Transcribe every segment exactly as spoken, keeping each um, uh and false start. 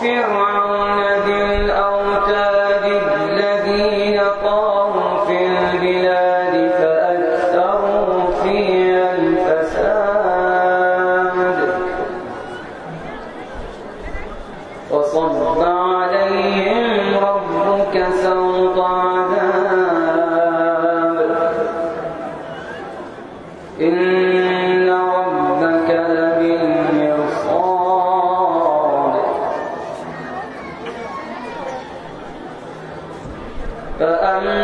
فرعون ذي الأوتاد الذين طغوا في البلاد فأكثروا فيها الفساد فصب عليهم ربك سوط عذاب إن ربك لبالمرصاد فأما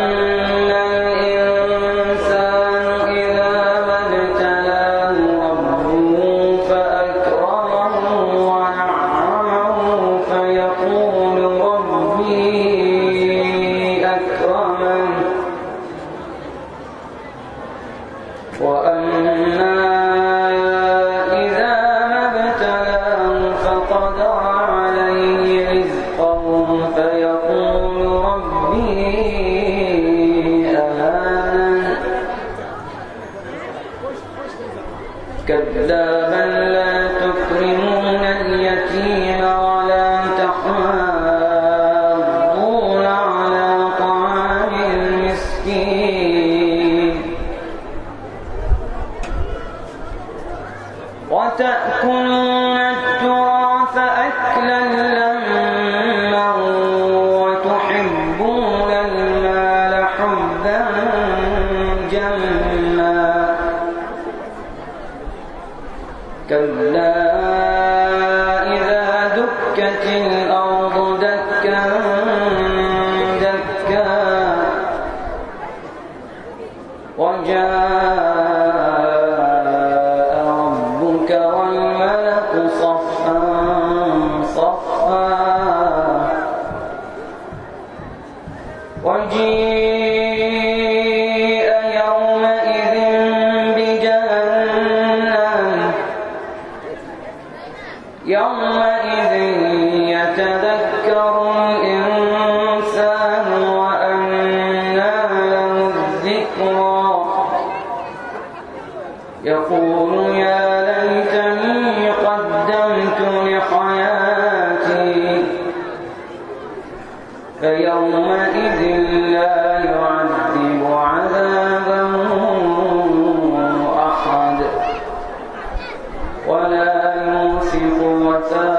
الإنسان إذا ما ابتلاه ربه فأكرمه ونعمه فيقول ربي أكرمن وأما إذا ما ابتلاه فقدر عليه رزقه فيقول ربي أهانن كلا بل لا تكرمون اليتيم ولا تحاضون على طعام المسكين وتأكلون التراث أكلا لما وتحبون المال حبا جما كلا إذا دكت الأرض دكا دكا وجاء ربك والملك صفا صفا وجيء يومئذ بجهنم يومئذ يتذكر الإنسان وأنى له الذكرى يقول يا ليتني قدمت لحياتي فيومئذ لا يعذب عذابه أحد ولا يوثق وثاقه